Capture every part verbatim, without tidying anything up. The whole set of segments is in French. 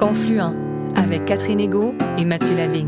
Confluent, avec Catherine Égaud et Mathieu Lavigne.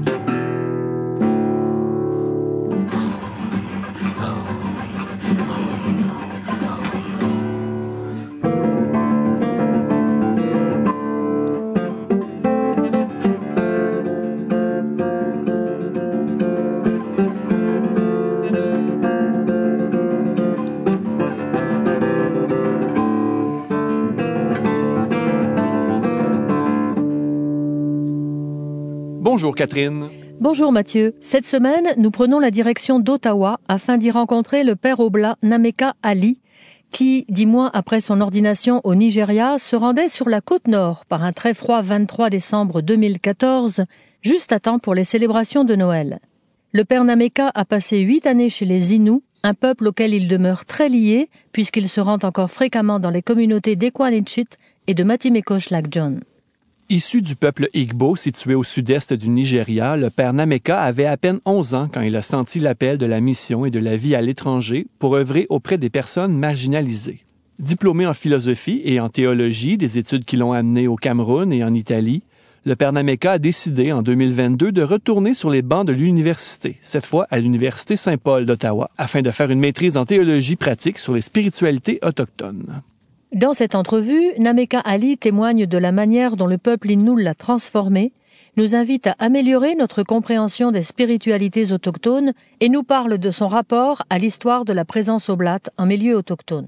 Bonjour Catherine. Bonjour Mathieu. Cette semaine, nous prenons la direction d'Ottawa afin d'y rencontrer le père Oblat Nameka Ali, qui, dix mois après son ordination au Nigeria, se rendait sur la côte nord par un très froid vingt-trois décembre deux mille quatorze, juste à temps pour les célébrations de Noël. Le père Nameka a passé huit années chez les Inuits, un peuple auquel il demeure très lié puisqu'il se rend encore fréquemment dans les communautés d'Ekwanichet et de Matimekosh Lac John. Issu du peuple Igbo, situé au sud-est du Nigeria, le père Nameka avait à peine onze ans quand il a senti l'appel de la mission et de la vie à l'étranger pour œuvrer auprès des personnes marginalisées. Diplômé en philosophie et en théologie, des études qui l'ont amené au Cameroun et en Italie, le père Nameka a décidé en deux mille vingt-deux de retourner sur les bancs de l'université, cette fois à l'Université Saint-Paul d'Ottawa, afin de faire une maîtrise en théologie pratique sur les spiritualités autochtones. Dans cette entrevue, Nameka Ali témoigne de la manière dont le peuple Innu l'a transformé, nous invite à améliorer notre compréhension des spiritualités autochtones et nous parle de son rapport à l'histoire de la présence oblate en milieu autochtone.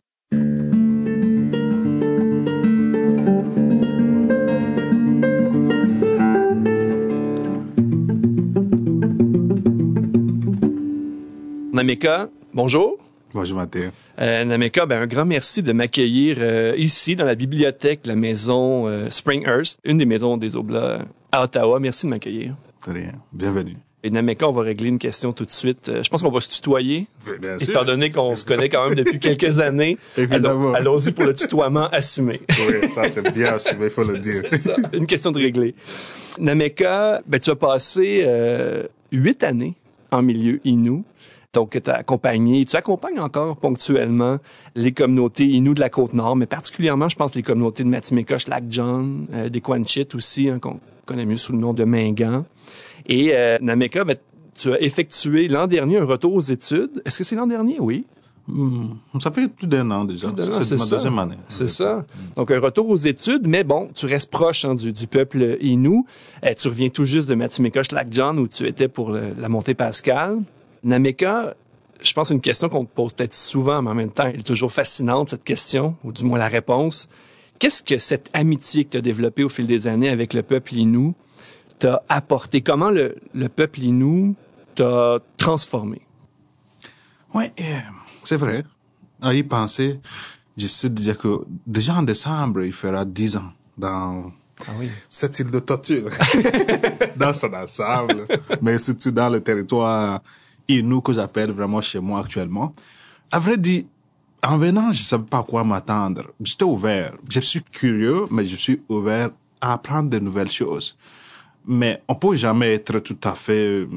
Nameka, bonjour. Bonjour Mathieu. Euh, Nameka, ben, un grand merci de m'accueillir euh, ici dans la bibliothèque de la maison euh, Springhurst, une des maisons des Oblats à Ottawa. Merci de m'accueillir. Très bien. Bienvenue. Et Nameka, on va régler une question tout de suite. Euh, je pense qu'on va se tutoyer, bien sûr. Étant donné qu'on se connaît quand même depuis quelques années. Évidemment. Allons, allons-y pour le tutoiement assumé. Oui, ça c'est bien assumé, il faut le dire. C'est ça, une question de régler. Nameka, ben, tu as passé euh, huit années en milieu Innu. Donc, tu as accompagné, tu accompagnes encore ponctuellement les communautés Innu de la Côte-Nord, mais particulièrement, je pense, les communautés de Matimekosh Lac John, euh, d'Ekwanichet aussi, hein, qu'on connaît mieux sous le nom de Mingan. Et euh, Nameka, ben, tu as effectué l'an dernier un retour aux études. Est-ce que c'est l'an dernier? Oui. Mmh, ça fait plus d'un an déjà. D'un an, c'est, c'est ma ça. deuxième année. C'est ça. Donc, un retour aux études, mais bon, tu restes proche hein, du, du peuple Innu. Euh, tu reviens tout juste de Matimekosh Lac John où tu étais pour le, la montée Pascal. Nameka, je pense que c'est une question qu'on te pose peut-être souvent, mais en même temps, elle est toujours fascinante, cette question, ou du moins la réponse. Qu'est-ce que cette amitié que tu as développée au fil des années avec le peuple Innu t'a apporté? Comment le, le peuple Innu t'a transformé? Oui, euh, c'est vrai. À y penser, j'essaie de dire que déjà en décembre, il fera dix ans dans ah oui. cette île de torture, dans son ensemble, mais surtout dans le territoire Innu que j'appelle vraiment chez moi actuellement. À vrai dire, en venant, je savais pas à quoi m'attendre. J'étais ouvert. Je suis curieux, mais je suis ouvert à apprendre de nouvelles choses. Mais on peut jamais être tout à fait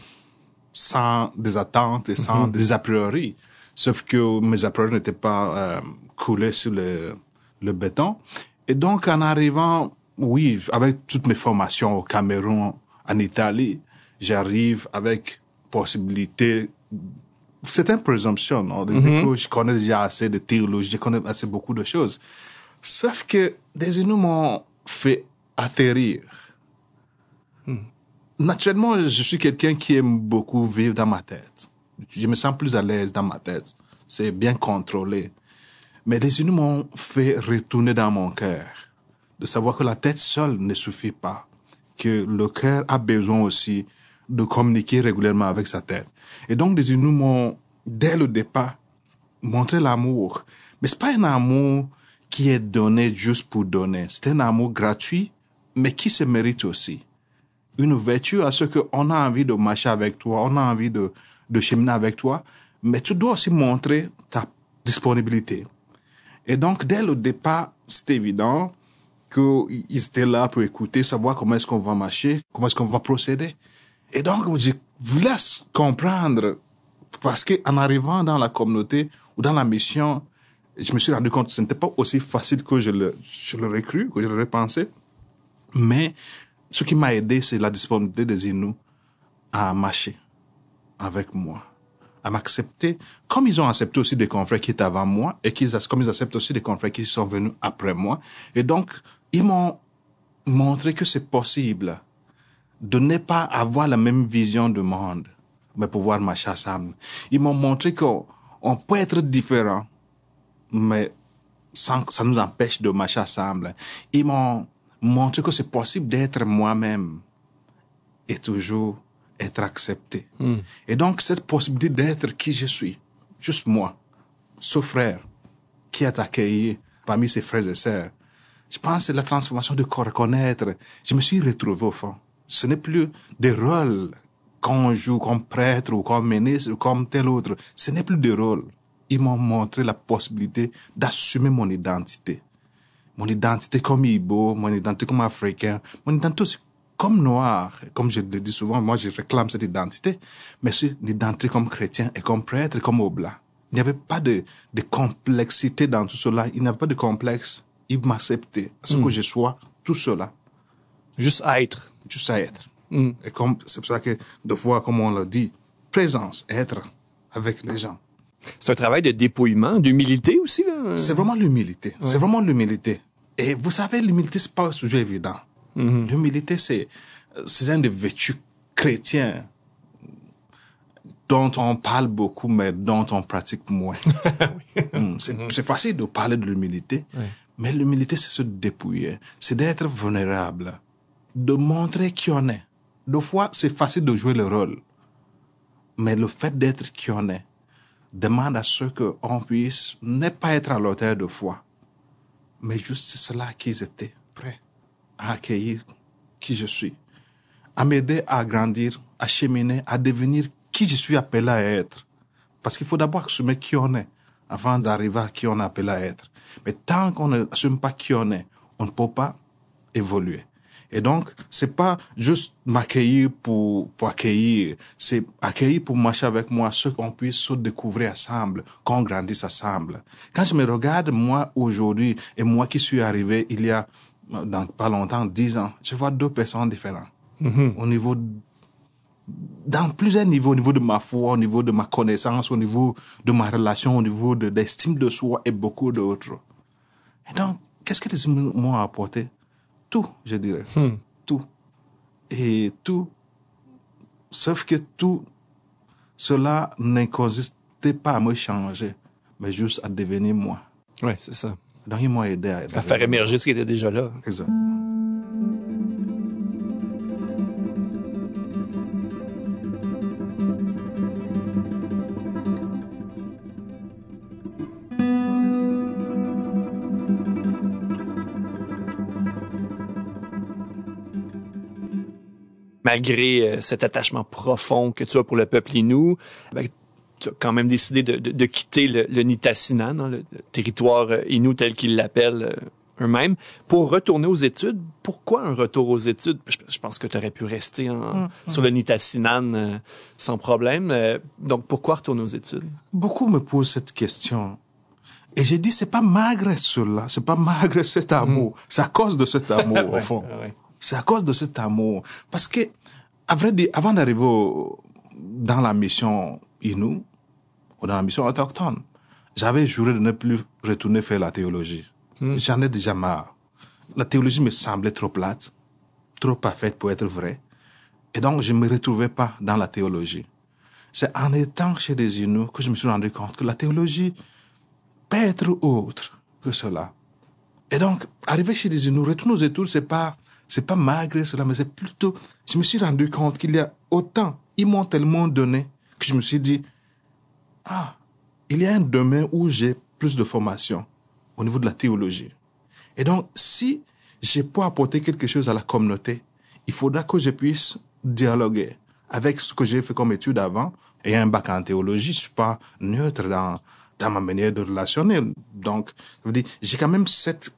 sans des attentes et sans mm-hmm. des a priori. Sauf que mes a priori n'étaient pas euh, coulés sur le, le béton. Et donc, en arrivant, oui, avec toutes mes formations au Cameroun, en Italie, j'arrive avec possibilité, c'est une présomption, non? Mm-hmm. Je connais déjà assez de théologie, je connais assez beaucoup de choses. Sauf que des Inuits m'ont fait atterrir. Mm. Naturellement, je suis quelqu'un qui aime beaucoup vivre dans ma tête. Je me sens plus à l'aise dans ma tête. C'est bien contrôlé. Mais les Inuits m'ont fait retourner dans mon cœur. De savoir que la tête seule ne suffit pas. Que le cœur a besoin aussi de communiquer régulièrement avec sa tête. Et donc, des Inuits m'ont, dès le départ, montré l'amour. Mais c'est pas un amour qui est donné juste pour donner. C'est un amour gratuit, mais qui se mérite aussi. Une vertu à ce qu'on a envie de marcher avec toi, on a envie de, de cheminer avec toi, mais tu dois aussi montrer ta disponibilité. Et donc, dès le départ, c'est évident qu'ils étaient là pour écouter, savoir comment est-ce qu'on va marcher, comment est-ce qu'on va procéder. Et donc, je vous laisse comprendre, parce qu'en arrivant dans la communauté ou dans la mission, je me suis rendu compte que ce n'était pas aussi facile que je, le, je l'aurais cru, que je l'aurais pensé. Mais ce qui m'a aidé, c'est la disponibilité des Inuits à marcher avec moi, à m'accepter, comme ils ont accepté aussi des confrères qui étaient avant moi, et qu'ils, comme ils acceptent aussi des confrères qui sont venus après moi. Et donc, ils m'ont montré que c'est possible de ne pas avoir la même vision du monde, mais pouvoir marcher ensemble. Ils m'ont montré qu'on on peut être différent, mais sans que ça nous empêche de marcher ensemble. Ils m'ont montré que c'est possible d'être moi-même et toujours être accepté. Mm. Et donc, cette possibilité d'être qui je suis, juste moi, ce frère qui est accueilli parmi ses frères et sœurs, je pense que c'est la transformation de reconnaître. Je me suis retrouvé au fond. Ce n'est plus des rôles qu'on joue comme prêtre ou comme ministre ou comme tel autre. Ce n'est plus des rôles. Ils m'ont montré la possibilité d'assumer mon identité. Mon identité comme Igbo, mon identité comme Africain, mon identité aussi comme noir. Comme je le dis souvent, moi je réclame cette identité, mais c'est une identité comme chrétien et comme prêtre et comme oblat. Il n'y avait pas de, de complexité dans tout cela. Il n'y avait pas de complexe. Il m'acceptait. À ce mm. que je sois, tout cela. Juste être. Juste être. Mm. Et comme, c'est pour ça que, de fois, comme on l'a dit, présence, être avec les gens. C'est un travail de dépouillement, d'humilité aussi, là. C'est vraiment l'humilité. Ouais. C'est vraiment l'humilité. Et vous savez, l'humilité, c'est pas un sujet évident. Mm-hmm. L'humilité, c'est, c'est un des vertus chrétiens dont on parle beaucoup, mais dont on pratique moins. oui. mm, c'est, mm-hmm. c'est facile de parler de l'humilité, oui. mais l'humilité, c'est se dépouiller. C'est d'être vulnérable, de montrer qui on est. Des fois, c'est facile de jouer le rôle, mais le fait d'être qui on est demande à ce qu'on puisse ne pas être à l'auteur de foi, mais juste c'est cela qu'ils étaient prêts à accueillir qui je suis, à m'aider à grandir, à cheminer, à devenir qui je suis appelé à être. Parce qu'il faut d'abord assumer qui on est avant d'arriver à qui on est appelé à être. Mais tant qu'on n'assume pas qui on est, on ne peut pas évoluer. Et donc, c'est pas juste m'accueillir pour, pour accueillir, c'est accueillir pour marcher avec moi, ce qu'on puisse se découvrir ensemble, qu'on grandisse ensemble. Quand je me regarde, moi, aujourd'hui, et moi qui suis arrivé il y a, dans pas longtemps, dix ans, je vois deux personnes différentes. Mm-hmm. Au niveau, dans plusieurs niveaux, au niveau de ma foi, au niveau de ma connaissance, au niveau de ma relation, au niveau de l'estime de soi et beaucoup d'autres. Et donc, qu'est-ce que les humains m'ont apporté? Tout, je dirais. Hmm. Tout. Et tout, sauf que tout cela ne consistait pas à me changer, mais juste à devenir moi. Oui, c'est ça. Donc, ils m'ont aidé à, à faire émerger moi. Ce qui était déjà là. Exact. Malgré euh, cet attachement profond que tu as pour le peuple Innu, ben, tu as quand même décidé de, de, de quitter le, le Nitassinan, hein, le, le territoire euh, Innu tel qu'ils l'appellent euh, eux-mêmes, pour retourner aux études. Pourquoi un retour aux études? Je, je pense que tu aurais pu rester en, mmh, sur le Nitassinan euh, sans problème. Euh, donc, pourquoi retourner aux études? Beaucoup me posent cette question. Et j'ai dit, c'est pas malgré cela, c'est pas malgré cet amour. Mmh. C'est à cause de cet amour, ouais, au fond. Ouais. C'est à cause de cet amour. Parce que, à vrai dire, avant d'arriver au, dans la mission Innu, ou dans la mission autochtone, j'avais juré de ne plus retourner faire la théologie. Mm. J'en ai déjà marre. La théologie me semblait trop plate, trop parfaite pour être vraie. Et donc, je ne me retrouvais pas dans la théologie. C'est en étant chez les Innu que je me suis rendu compte que la théologie peut être autre que cela. Et donc, arriver chez les Innu, retourner aux études, c'est pas, c'est pas malgré cela, mais c'est plutôt, je me suis rendu compte qu'il y a autant, ils m'ont tellement donné que je me suis dit, ah, il y a un domaine où j'ai plus de formation au niveau de la théologie. Et donc, si j'ai pu apporter quelque chose à la communauté, il faudra que je puisse dialoguer avec ce que j'ai fait comme étude avant. Et un bac en théologie, je suis pas neutre dans, dans ma manière de relationner. Donc, je veux dire, j'ai quand même cette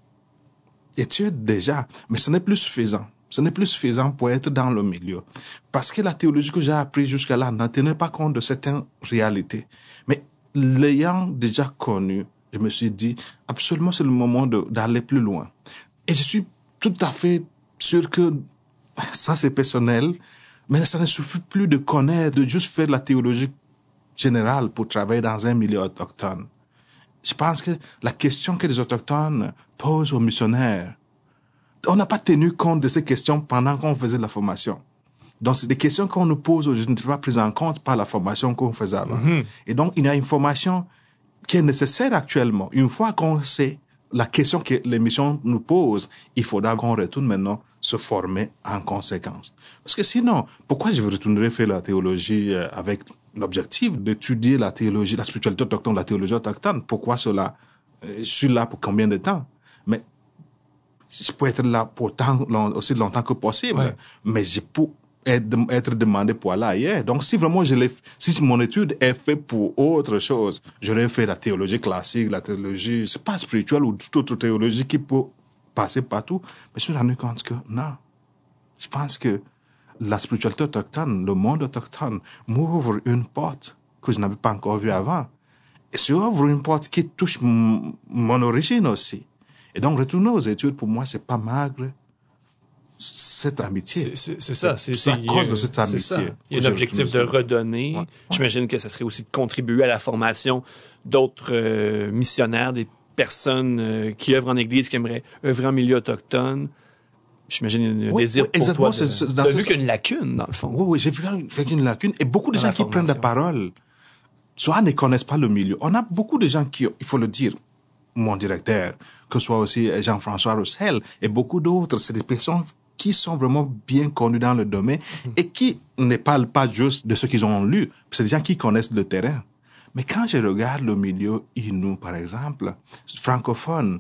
étude déjà, mais ce n'est plus suffisant. Ce n'est plus suffisant pour être dans le milieu. Parce que la théologie que j'ai apprise jusqu'à là n'en tenait pas compte de certaines réalités. Mais l'ayant déjà connu, je me suis dit, absolument, c'est le moment de, d'aller plus loin. Et je suis tout à fait sûr que ça c'est personnel, mais ça ne suffit plus de connaître, de juste faire de la théologie générale pour travailler dans un milieu autochtone. Je pense que la question que les autochtones posent aux missionnaires, on n'a pas tenu compte de ces questions pendant qu'on faisait de la formation. Donc, c'est des questions qu'on nous pose aujourd'hui ne sont pas prises en compte par la formation qu'on faisait avant. Mm-hmm. Et donc, il y a une formation qui est nécessaire actuellement. Une fois qu'on sait la question que les missions nous posent, il faudra qu'on retourne maintenant se former en conséquence. Parce que sinon, pourquoi je retournerais faire la théologie avec l'objectif d'étudier la théologie, la spiritualité autochtone, la théologie autochtone? Pourquoi cela? Je suis là pour combien de temps? Mais je peux être là pour tant, aussi longtemps que possible. Ouais. Mais je peux être, être demandé pour aller ailleurs. Donc, si vraiment je l'ai, si mon étude est faite pour autre chose, j'aurais fait la théologie classique, la théologie, c'est pas spirituelle ou toute autre théologie qui peut passer partout. Mais je me suis rendu compte que non. Je pense que la spiritualité autochtone, le monde autochtone, m'ouvre une porte que je n'avais pas encore vue avant. Et ça ouvre une porte qui touche m- mon origine aussi. Et donc, retourner aux études, pour moi, c'est pas magre. Cette amitié. C'est, c'est, c'est ça. C'est, c'est à cause de cette amitié. C'est ça. Il y a l'objectif de redonner. Ouais. J'imagine que ça serait aussi de contribuer à la formation d'autres euh, missionnaires, des personnes euh, qui œuvrent en Église, qui aimeraient œuvrer en milieu autochtone. J'imagine il y a un oui, désir oui, pour exactement, toi. De, c'est, c'est, de vu qu'il y a une lacune, dans le fond. Oui, oui, j'ai vu qu'il y a une lacune. Et beaucoup de gens qui prennent la parole, soit ne connaissent pas le milieu. On a beaucoup de gens qui, il faut le dire, mon directeur, que ce soit aussi Jean-François Roussel, et beaucoup d'autres, c'est des personnes qui sont vraiment bien connus dans le domaine mmh. et qui ne parlent pas juste de ce qu'ils ont lu. C'est des gens qui connaissent le terrain. Mais quand je regarde le milieu Innu, par exemple, francophone,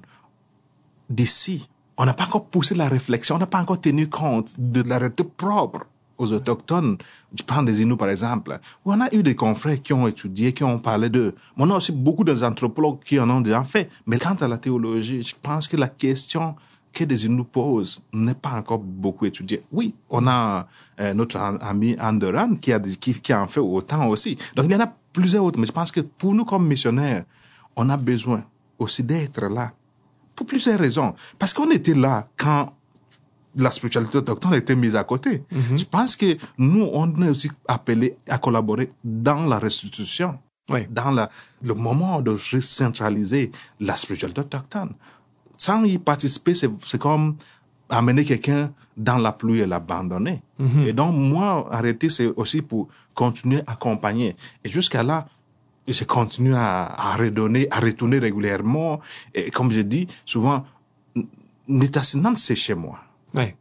d'ici, on n'a pas encore poussé la réflexion, on n'a pas encore tenu compte de la réalité propre aux autochtones. Je prends des Inuits, par exemple, où on a eu des confrères qui ont étudié, qui ont parlé d'eux. On a aussi beaucoup d'anthropologues qui en ont déjà fait. Mais quant à la théologie, je pense que la question que des Inuits posent n'est pas encore beaucoup étudiée. Oui, on a euh, notre ami Anderan qui, a, qui, qui en fait autant aussi. Donc, il y en a plusieurs autres. Mais je pense que pour nous, comme missionnaires, on a besoin aussi d'être là. Pour plusieurs raisons. Parce qu'on était là quand la spiritualité autochtone a été mise à côté. Mm-hmm. Je pense que nous, on est aussi appelés à collaborer dans la restitution. Oui. Dans la, le moment de recentraliser la spiritualité autochtone. Sans y participer, c'est, c'est comme amener quelqu'un dans la pluie et l'abandonner. Mm-hmm. Et donc, moi, arrêter, c'est aussi pour continuer à accompagner. Et jusqu'à là, je continue à, à redonner, à retourner régulièrement. Et comme je dis, souvent, Nitassinan, c'est chez moi. Oui.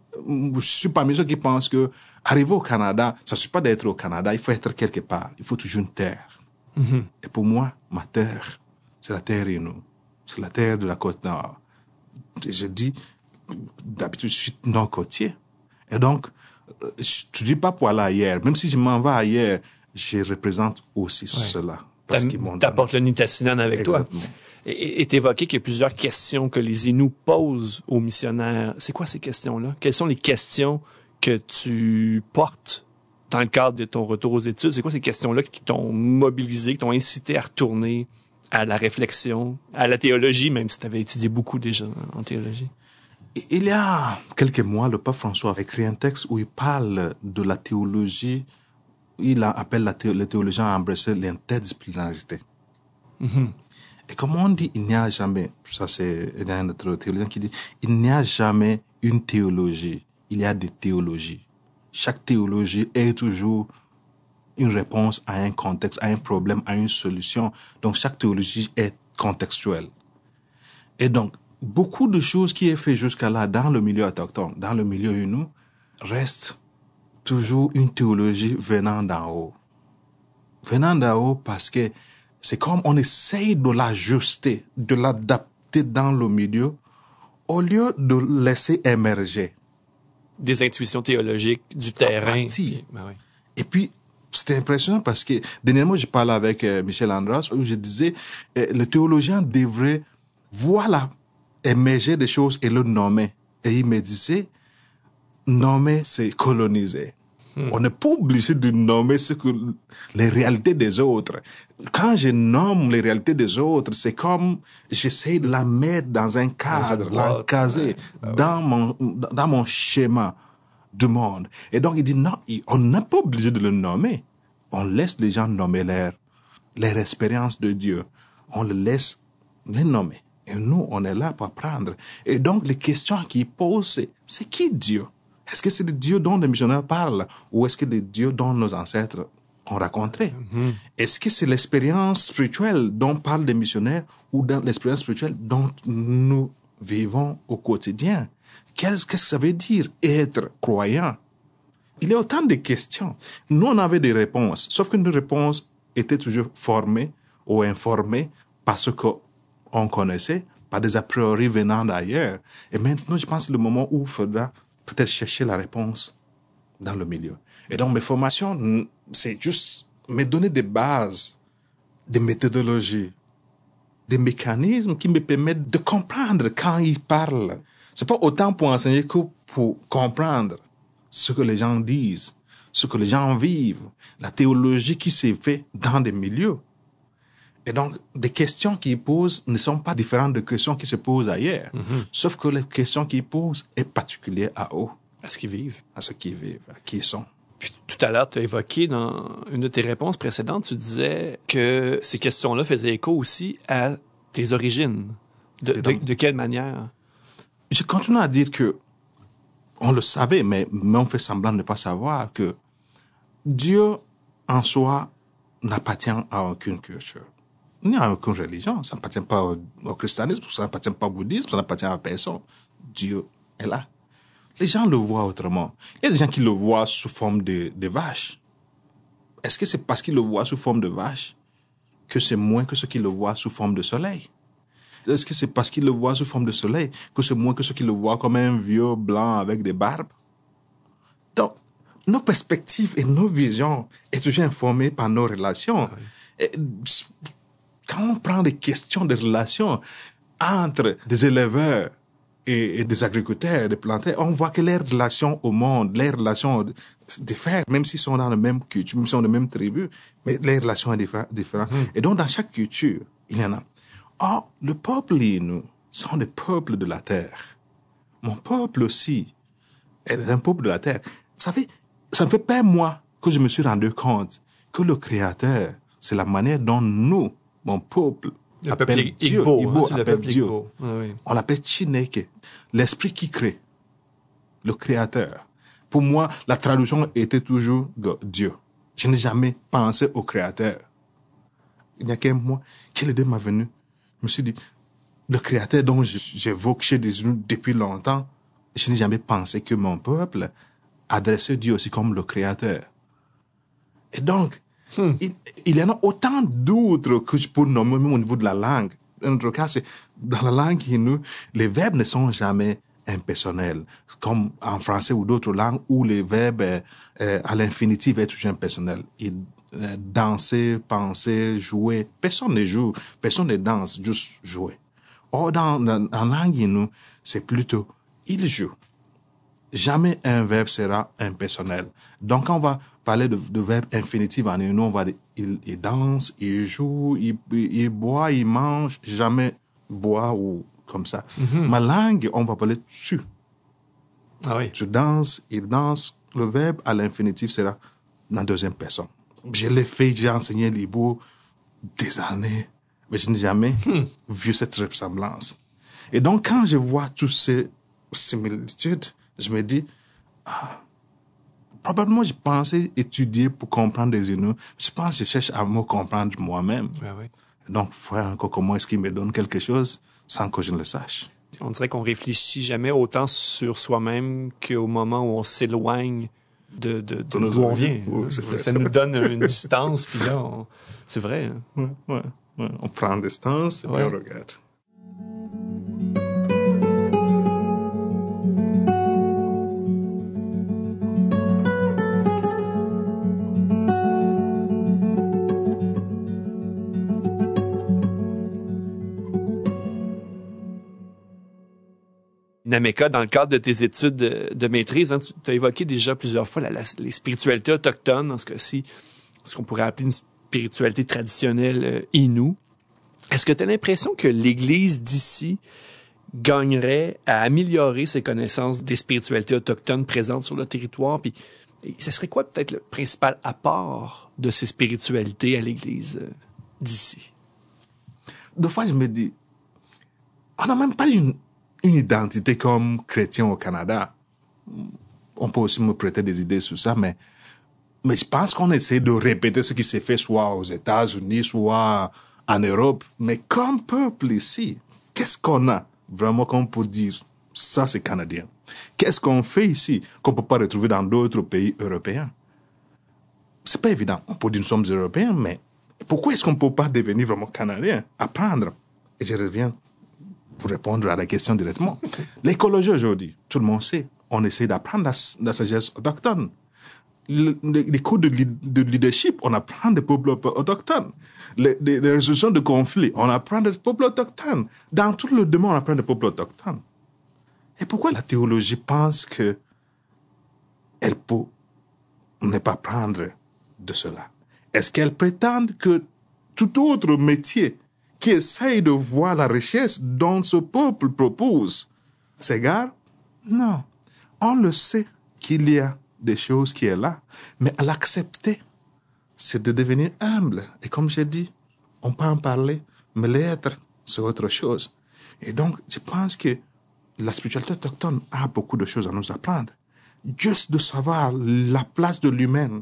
Je suis parmi ceux qui pensent que arriver au Canada, ça ne suffit pas d'être au Canada, il faut être quelque part. Il faut toujours une terre. Mm-hmm. Et pour moi, ma terre, c'est la terre Innu. C'est la terre de la côte nord. Et je dis, d'habitude, je suis nord-côtier. Et donc, je ne dis pas pour aller ailleurs. Même si je m'en vais ailleurs, je représente aussi ouais. cela. Parce qu'ils m'ont t'apportes le Nitassinan avec Exactement. Toi. Et t'évoquais qu'il y a plusieurs questions que les Inuits posent aux missionnaires. C'est quoi ces questions-là? Quelles sont les questions que tu portes dans le cadre de ton retour aux études? C'est quoi ces questions-là qui t'ont mobilisé, qui t'ont incité à retourner à la réflexion, à la théologie, même si tu avais étudié beaucoup déjà en théologie? Il y a quelques mois, le pape François a écrit un texte où il parle de la théologie. Il appelle la thé- les théologiens à embrasser l'interdisciplinarité. Mm-hmm. Et comme on dit, il n'y a jamais, ça c'est, il y a un autre théologien qui dit, il n'y a jamais une théologie, il y a des théologies. Chaque théologie est toujours une réponse à un contexte, à un problème, à une solution. Donc chaque théologie est contextuelle. Et donc, beaucoup de choses qui est fait jusqu'à là dans le milieu autochtone, dans le milieu Innu, restent toujours une théologie venant d'en haut. Venant d'en haut parce que c'est comme on essaye de l'ajuster, de l'adapter dans le milieu, au lieu de laisser émerger. Des intuitions théologiques, du terrain. Et, ben oui. Et puis, c'était impressionnant parce que, dernièrement, je parlais avec euh, Michel Andras, où je disais, euh, le théologien devrait voir la, émerger des choses et le nommer. Et il me disait, nommer, c'est coloniser. Mm-hmm. On n'est pas obligé de nommer ce que, les réalités des autres. Quand je nomme les réalités des autres, c'est comme j'essaie de la mettre dans un cadre, l'encaser ouais. ah, dans, ouais. mon, dans mon schéma du monde. Et donc, il dit non, on n'est pas obligé de le nommer. On laisse les gens nommer leur, leur expérience de Dieu. On le laisse les nommer. Et nous, on est là pour apprendre. Et donc, les questions qu'il pose, c'est, c'est qui Dieu? Est-ce que c'est le Dieu dont les missionnaires parlent? Ou est-ce que c'est le Dieu dont nos ancêtres ont rencontré? Mm-hmm. Est-ce que c'est l'expérience spirituelle dont parlent les missionnaires ou dans l'expérience spirituelle dont nous vivons au quotidien? Qu'est-ce que ça veut dire être croyant? Il y a autant de questions. Nous, on avait des réponses, sauf que nos réponses étaient toujours formées ou informées parce qu'on connaissait, par des a priori venant d'ailleurs. Et maintenant, je pense que c'est le moment où il faudra peut-être chercher la réponse dans le milieu. Et donc, mes formations, c'est juste me donner des bases, des méthodologies, des mécanismes qui me permettent de comprendre quand ils parlent. C'est pas autant pour enseigner que pour comprendre ce que les gens disent, ce que les gens vivent, la théologie qui s'est faite dans des milieux. Et donc, des questions qu'ils posent ne sont pas différentes des questions qui se posent ailleurs. Mm-hmm. Sauf que les questions qu'ils posent sont particulières à eux. À ce qu'ils vivent. À ce qu'ils vivent, à qui ils sont. Puis tout à l'heure, tu as évoqué dans une de tes réponses précédentes, tu disais que ces questions-là faisaient écho aussi à tes origines. De, de, de quelle manière? Je continue à dire que on le savait, mais, mais on fait semblant de ne pas savoir que Dieu en soi n'appartient à aucune culture, ni à aucune religion. Ça n'appartient pas au, au christianisme, ça n'appartient pas au bouddhisme, ça n'appartient à personne. Dieu est là. Les gens le voient autrement. Il y a des gens qui le voient sous forme de, de vache. Est-ce que c'est parce qu'ils le voient sous forme de vache que c'est moins que ceux qui le voient sous forme de soleil? Est-ce que c'est parce qu'ils le voient sous forme de soleil que c'est moins que ceux qui le voient comme un vieux blanc avec des barbes? Donc, nos perspectives et nos visions sont toujours informées par nos relations. Oui. Et quand on prend des questions de relations entre des éleveurs et, et des agriculteurs, des planteurs, on voit que leurs relations au monde, leurs relations diffèrent, même s'ils sont dans la même culture, même s'ils sont dans la même tribu, mais les relations sont différentes. Mmh. Et donc, dans chaque culture, il y en a. Or, le peuple et nous sont des peuples de la terre. Mon peuple aussi est un peuple de la terre. Vous savez, ça ne fait pas moi que je me suis rendu compte que le Créateur, c'est la manière dont nous, mon peuple, le appelle peuple Dieu. Igbo, Igbo hein, c'est appelle le peuple Dieu. Igbo. Ah, oui. On l'appelle Chineke, l'esprit qui crée, le Créateur. Pour moi, la traduction était toujours Dieu. Je n'ai jamais pensé au Créateur. Il n'y a qu'un mois, quelle idée m'est venue? Je me suis dit, le Créateur dont j'évoque chez des gens depuis longtemps, je n'ai jamais pensé que mon peuple adressait Dieu aussi comme le Créateur. Et donc, hmm. il, il y en a autant d'autres que je peux nommer même au niveau de la langue. En tout cas, c'est, dans la langue nous, les verbes ne sont jamais impersonnels, comme en français ou d'autres langues où les verbes euh, à l'infinitif sont toujours impersonnels. Ils, euh, danser, penser, jouer, personne ne joue, personne ne danse, juste jouer. Or, dans, dans, en langue nous, c'est plutôt il joue. Jamais un verbe sera impersonnel. Donc, quand on va parler de, de verbe infinitif en nous, on va dire il, il danse, il joue, il, il, il boit, il mange, jamais boit ou comme ça. Mm-hmm. Ma langue, on va parler tu. Ah oui. Tu danses, il danse. Le verbe à l'infinitif sera dans la deuxième personne. Je l'ai fait, j'ai enseigné l'Igbo des années, mais je n'ai jamais hmm. vu cette ressemblance. Et donc, quand je vois toutes ces similitudes, je me dis, ah, probablement je pensais étudier pour comprendre les Inuits. Je pense que je cherche à me comprendre moi-même. Ah oui. Donc, voir encore comment est-ce qu'il me donne quelque chose sans que je ne le sache. On dirait qu'on réfléchit jamais autant sur soi-même qu'au moment où on s'éloigne de, de, de d'où on vient. Oui, ça, vrai, ça nous donne une distance, puis là, on... c'est vrai. Hein? Ouais, ouais, ouais. On prend une distance et ouais. puis on regarde. Nameka, dans le cadre de tes études de, de maîtrise, hein, tu as évoqué déjà plusieurs fois la, la, les spiritualités autochtones, dans ce cas-ci, ce qu'on pourrait appeler une spiritualité traditionnelle euh, Innu. Est-ce que tu as l'impression que l'Église d'ici gagnerait à améliorer ses connaissances des spiritualités autochtones présentes sur le territoire? Puis, ce serait quoi peut-être le principal apport de ces spiritualités à l'Église euh, d'ici? Deux fois, je me dis, on n'a même pas une, une identité comme chrétien au Canada. On peut aussi me prêter des idées sur ça, mais, mais je pense qu'on essaie de répéter ce qui s'est fait soit aux États-Unis, soit en Europe. Mais comme peuple ici, qu'est-ce qu'on a vraiment qu'on peut dire, ça c'est canadien? Qu'est-ce qu'on fait ici qu'on ne peut pas retrouver dans d'autres pays européens? C'est pas évident. On peut dire nous sommes européens, mais pourquoi est-ce qu'on ne peut pas devenir vraiment canadien? Apprendre. Et je reviens pour répondre à la question directement. L'écologie aujourd'hui, tout le monde sait, on essaie d'apprendre la, la sagesse autochtone. Le, le, les cours de, de leadership, on apprend des peuples autochtones. Les, les, les résolutions de conflits, on apprend des peuples autochtones. Dans tout le domaine, on apprend des peuples autochtones. Et pourquoi la théologie pense que elle peut ne pas prendre de cela? Est-ce qu'elle prétend que tout autre métier qui essaye de voir la richesse dont ce peuple propose s'égare? Non. On le sait qu'il y a des choses qui sont là, mais à l'accepter, c'est de devenir humble. Et comme j'ai dit, on peut en parler, mais l'être, c'est autre chose. Et donc, je pense que la spiritualité autochtone a beaucoup de choses à nous apprendre. Juste de savoir la place de l'humain,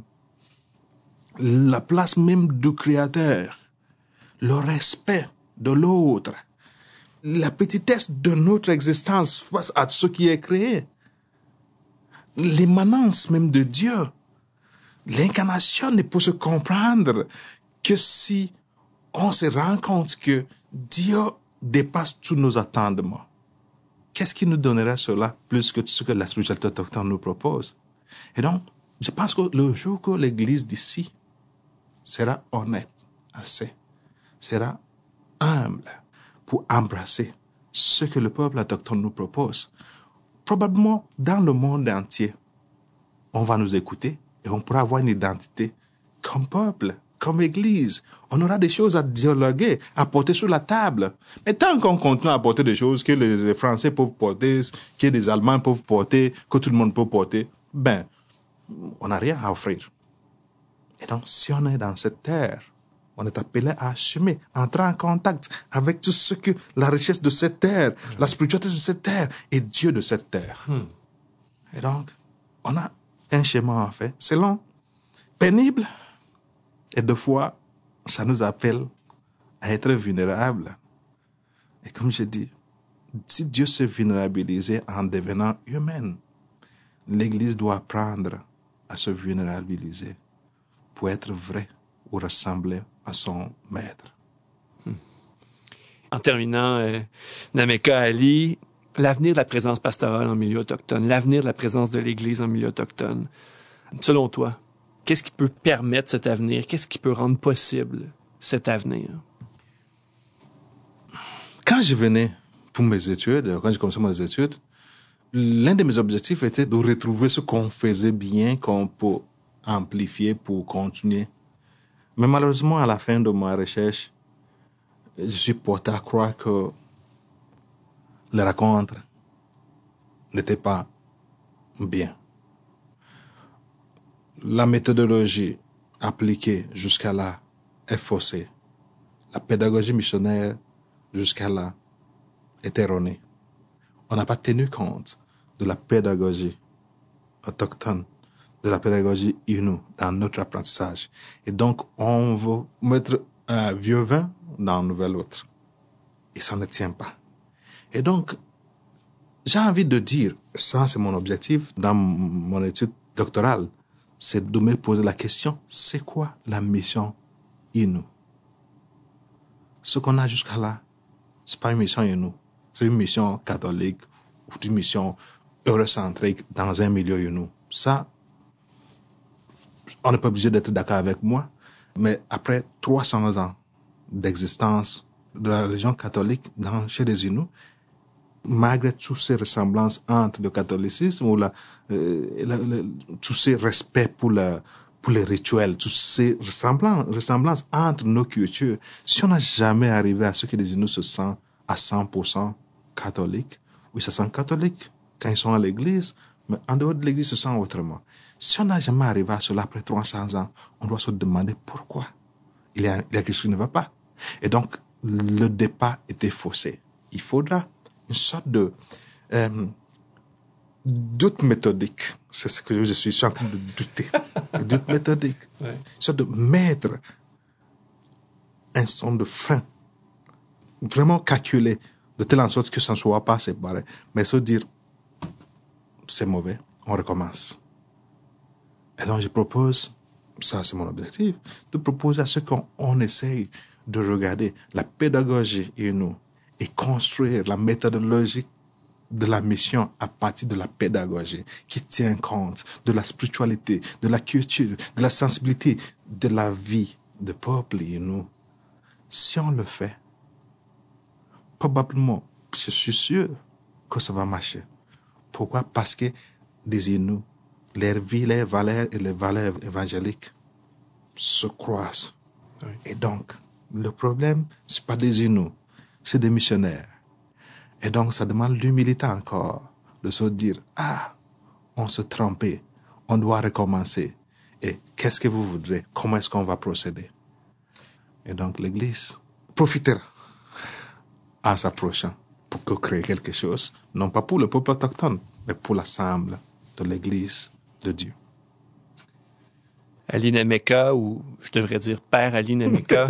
la place même du Créateur, le respect de l'autre, la petitesse de notre existence face à ce qui est créé, l'immanence même de Dieu. L'incarnation ne peut se comprendre que si on se rend compte que Dieu dépasse tous nos attendements. Qu'est-ce qui nous donnerait cela plus que ce que la spiritualité autochtone nous propose? Et donc, je pense que le jour que l'Église d'ici sera honnête assez, sera humble pour embrasser ce que le peuple autochtone nous propose, probablement dans le monde entier, on va nous écouter et on pourra avoir une identité comme peuple, comme Église. On aura des choses à dialoguer, à porter sur la table. Mais tant qu'on continue à porter des choses que les Français peuvent porter, que les Allemands peuvent porter, que tout le monde peut porter, ben, on n'a rien à offrir. Et donc, si on est dans cette terre, on est appelé à assumer, à entrer en contact avec tout ce que la richesse de cette terre, mmh. la spiritualité de cette terre et Dieu de cette terre. Mmh. Et donc, on a un schéma en fait. C'est long, pénible, et deux fois, ça nous appelle à être vulnérables. Et comme je dis, si Dieu se vulnérabilisait en devenant humaine, l'Église doit apprendre à se vulnérabiliser pour être vrai ou ressembler à son maître. Hmm. En terminant, euh, Nameka Ali, l'avenir de la présence pastorale en milieu autochtone, l'avenir de la présence de l'Église en milieu autochtone, selon toi, qu'est-ce qui peut permettre cet avenir? Qu'est-ce qui peut rendre possible cet avenir? Quand je venais pour mes études, quand j'ai commencé mes études, l'un de mes objectifs était de retrouver ce qu'on faisait bien, qu'on peut amplifier pour continuer. Mais malheureusement, à la fin de ma recherche, je suis porté à croire que les rencontres n'étaient pas bien. La méthodologie appliquée jusqu'à là est faussée. La pédagogie missionnaire jusqu'à là est erronée. On n'a pas tenu compte de la pédagogie autochtone, de la pédagogie Innu dans notre apprentissage. Et donc, on veut mettre un vieux vin dans un nouvel autre. Et ça ne tient pas. Et donc, j'ai envie de dire, ça c'est mon objectif dans mon étude doctorale, c'est de me poser la question, c'est quoi la mission Innu? Ce qu'on a jusqu'à là, c'est pas une mission Innu, c'est une mission catholique ou une mission eurocentrique dans un milieu Innu. Ça, on n'est pas obligé d'être d'accord avec moi, mais après trois cents ans d'existence de la religion catholique dans, chez les Inuits, malgré toutes ces ressemblances entre le catholicisme ou la, euh, la, la, tous ces respects pour, la, pour les rituels, toutes ces ressemblances, ressemblances entre nos cultures, si on n'a jamais arrivé à ce que les Inuits se sentent à cent pour cent catholiques, ou ils se sentent catholiques quand ils sont à l'église, mais en dehors de l'église, ils se sentent autrement. Si on n'a jamais arrivé à cela après trois cents ans, on doit se demander pourquoi. Il y a, il y a quelque chose qui ne va pas. Et donc, le départ était faussé. Il faudra une sorte de euh, doute méthodique. C'est ce que je suis, je suis en train de douter. Doute méthodique. Ouais. Une sorte de mettre un son de fin. Vraiment calculé, de telle en sorte que ça ne soit pas séparé. Mais se dire, c'est mauvais, on recommence. Et donc, je propose, ça c'est mon objectif, de proposer à ceux qu'on on essaye de regarder la pédagogie et nous, et construire la méthodologie de la mission à partir de la pédagogie qui tient compte de la spiritualité, de la culture, de la sensibilité, de la vie de peuple et nous. Si on le fait, probablement, je suis sûr que ça va marcher. Pourquoi? Parce que des Inuits, leurs vies, leurs valeurs et les valeurs évangéliques se croisent. Oui. Et donc, le problème, c'est pas des Inuits, c'est des missionnaires. Et donc, ça demande l'humilité encore de se dire, ah, on se trompait, on doit recommencer. Et qu'est-ce que vous voudrez? Comment est-ce qu'on va procéder? Et donc, l'Église profitera en s'approchant pour co-créer quelque chose, non pas pour le peuple autochtone, mais pour l'ensemble de l'Église de Dieu. Ali Nameka, ou je devrais dire Père Ali Nameka.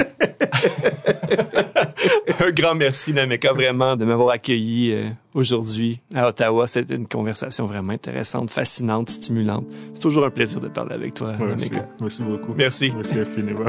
Un grand merci, Nameka, vraiment, de m'avoir accueilli euh, aujourd'hui à Ottawa. C'était une conversation vraiment intéressante, fascinante, stimulante. C'est toujours un plaisir de parler avec toi, merci. Nameka. Merci beaucoup. Merci. Merci infiniment.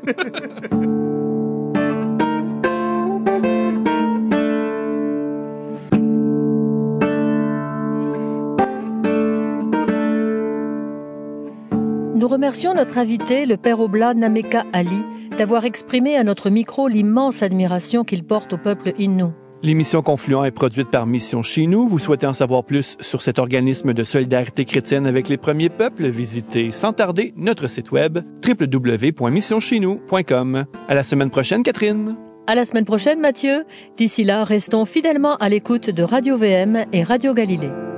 Nous remercions notre invité, le père Oblat Nameka Ali, d'avoir exprimé à notre micro l'immense admiration qu'il porte au peuple Innu. L'émission Confluent est produite par Mission Chez Nous. Vous souhaitez en savoir plus sur cet organisme de solidarité chrétienne avec les premiers peuples? Visitez sans tarder notre site web w w w point mission chez nous point com. À la semaine prochaine, Catherine. À la semaine prochaine, Mathieu. D'ici là, restons fidèlement à l'écoute de Radio V M et Radio Galilée.